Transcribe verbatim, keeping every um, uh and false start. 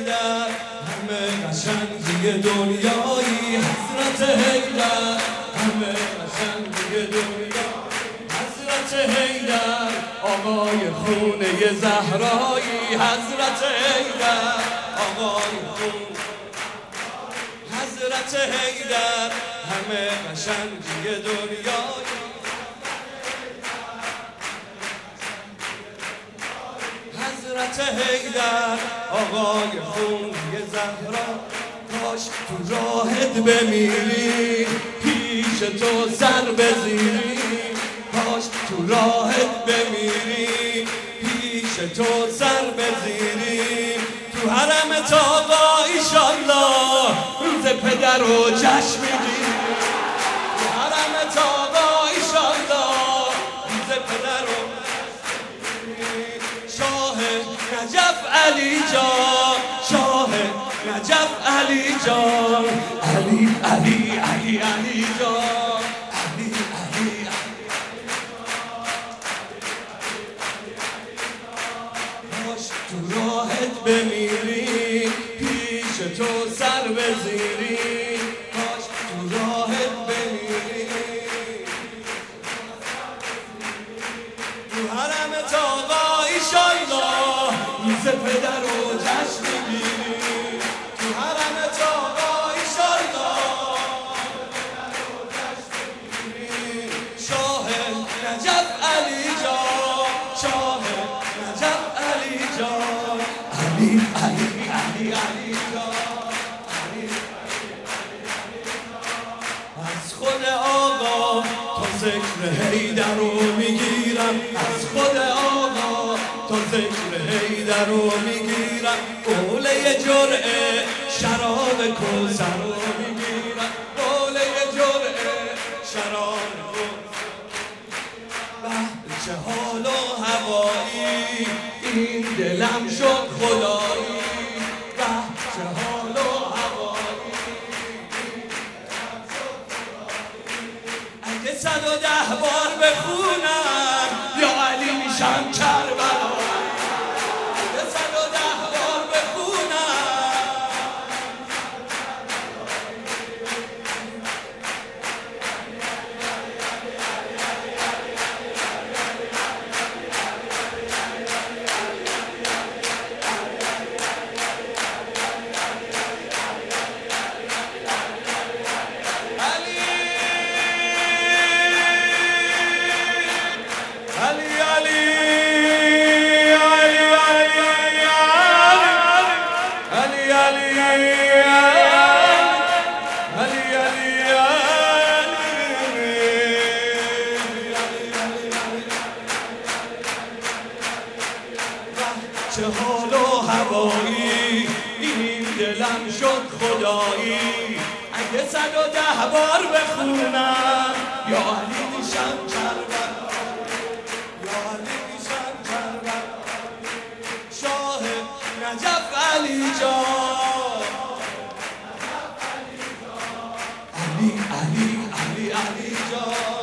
حیدر همه قشنگی دنیایی حضرت حیدر همه قشنگی دنیا حضرت حیدر آقای خونه زهرایی حضرت حیدر آقای خونه حضرت حیدر همه قشنگی دنیایی حضرت حیدر آقای خونه زهرا کاش تو راهت بمیری پیش تو سر بزیری کاش تو راهت بمیری پیش تو سر بزیری تو حرم آقا ایشالله روز پدر و جشن میگیری تو حرم آقا ایشالله روز پدر و شاه نجف علی جان شاه نجف علی جان علی علی علی علی جان علی علی کاش تو راهت بمیری پیش تو سر بزیری کاش تو راهت بمیری تو حرم آقا ایشالله روز پدر و جشن میگیری تو حرم آقا ایشالله شاه نجف علی جان شاه نجف علی جان علی علی علی علی جان علی از خود آقا تا ذکر حیدر رو میگیرم از خود آقا تا ذکر حیدر رو میگیرم قوله جرعه شراب کوثر رو میگیرم قوله جرعه شراب چه حال و هوایی این دلم شد خدایی چه حال و هوایی اگه صد و ده بار بخونم یا علی میشم کربلا اگه صد و ده بار بخونم چه حال و هوایی این دلم شد خدایی اگه صد و ده بار بخونم یا علی میشم کربلا یا علی میشم کربلا شاه نجف علی جان علی علی علی علی جان